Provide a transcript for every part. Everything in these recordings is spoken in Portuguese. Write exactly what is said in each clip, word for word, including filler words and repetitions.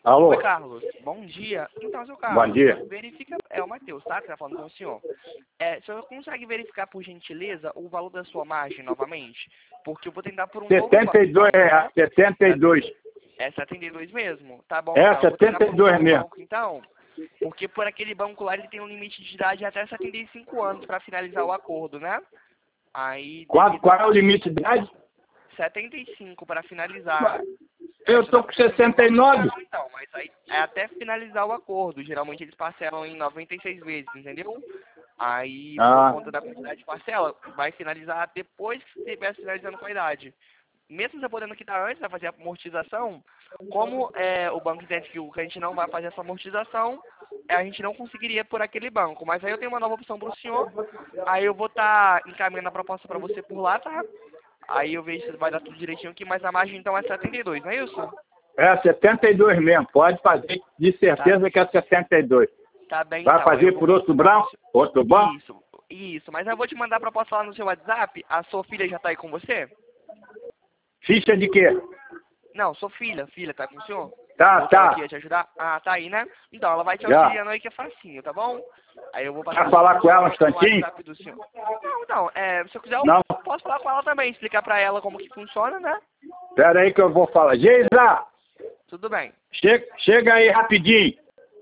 Alô? Oi, Carlos. Bom dia. Então, seu Carlos, Bom dia. verifica... É o Matheus, tá? Que tá falando com o senhor. É, o senhor consegue verificar, por gentileza, o valor da sua margem novamente? Porque eu vou tentar por um novo setenta e banco, dois tá? reais, setenta e dois. É setenta e dois mesmo? Tá bom, É, então. Eu vou tentar por um setenta e dois novo mesmo. banco, então. Porque por aquele banco lá, ele tem um limite de idade de até setenta e cinco anos para finalizar o acordo, né? Aí, Qual, devido qual é a o limite de idade? setenta e cinco para finalizar. Eu tô com sessenta e nove. Não, então, mas aí é até finalizar o acordo. Geralmente eles parcelam em noventa e seis vezes, entendeu? Aí, por Ah, conta da quantidade de parcela, vai finalizar depois que você estiver finalizando com a idade. Mesmo você podendo quitar antes, vai fazer a amortização, como é, o banco entende que o cliente não vai fazer essa amortização, é, a gente não conseguiria por aquele banco. Mas aí eu tenho uma nova opção para o senhor, aí eu vou estar encaminhando a proposta para você por lá, tá? Aí eu vejo se vai dar tudo direitinho aqui, mas a margem então é setenta e dois, não é isso? é setenta e dois mesmo. Pode fazer, de certeza Tá. que é setenta e dois. Tá bem, Vai então. Aí eu fazer vou por outro confirmar com o banco? seu- Outro banco? Isso, isso. Mas eu vou te mandar a proposta lá no seu WhatsApp. A sua filha já tá aí com você? Ficha de quê? Não, sua filha. Filha tá com o senhor? Tá, Falou que ela tá. aqui ia te ajudar? Ah, tá aí, né? Então, ela vai te Já. auxiliando aí que é facinho, tá bom? Aí eu vou passar Vai falar com ela um no instantinho? WhatsApp do senhor. Não, não. É, se eu quiser, eu Não. posso falar com ela também. Explicar pra ela como que funciona, né? Espera aí que eu vou falar. Geisa, Tudo bem. chega, chega aí rapidinho.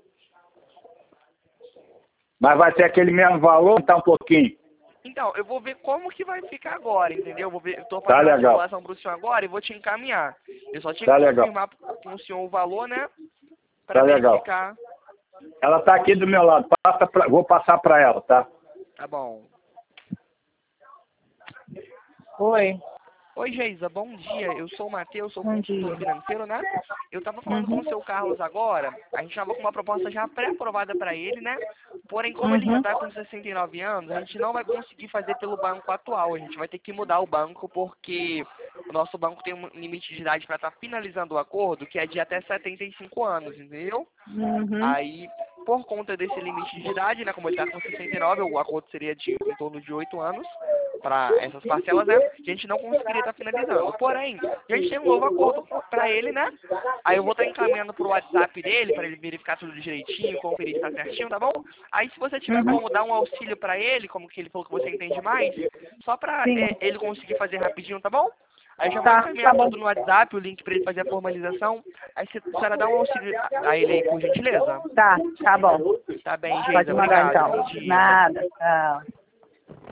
Mas vai ser aquele mesmo valor, tá um pouquinho. Então, eu vou ver como que vai ficar agora, entendeu? Eu vou ver, eu tô Tá fazendo a legal. simulação pro senhor agora e vou te encaminhar. Eu só tinha Tá que legal. confirmar com o senhor o valor, né? Pra Tá legal. verificar. Ela tá aqui do meu lado. Passa pra, vou passar pra ela, tá? Tá bom. Oi, Oi, Geisa, bom dia. Eu sou o Matheus, sou bom consultor dia. financeiro, né? Eu tava falando com Uhum. o seu Carlos agora. A gente tava com uma proposta já pré-aprovada para ele, né? Porém, como ele já Uhum. tá com sessenta e nove anos, a gente não vai conseguir fazer pelo banco atual. A gente vai ter que mudar o banco porque o nosso banco tem um limite de idade para estar finalizando o acordo, que é de até setenta e cinco anos, entendeu? Uhum. Aí, por conta desse limite de idade, né, como ele está com sessenta e nove, o acordo seria de em torno de oito anos para essas parcelas, né, a gente não conseguiria estar finalizando. Porém, a gente tem um novo acordo para ele, né? Aí eu vou estar encaminhando pro WhatsApp dele, para ele verificar tudo direitinho, conferir se tá certinho, tá bom? Aí se você tiver Uhum. como dar um auxílio para ele, como que ele falou que você entende mais, só para Sim. ele conseguir fazer rapidinho, tá bom? Aí eu já vou Tá, encaminhar tá bom. tudo no WhatsApp, o link para ele fazer a formalização. Aí você, a senhora dá um auxílio a ele aí, por gentileza? Tá, tá bom. Tá bem, Pode Geisa. mandar Obrigado. então. Bom dia. Nada, tchau.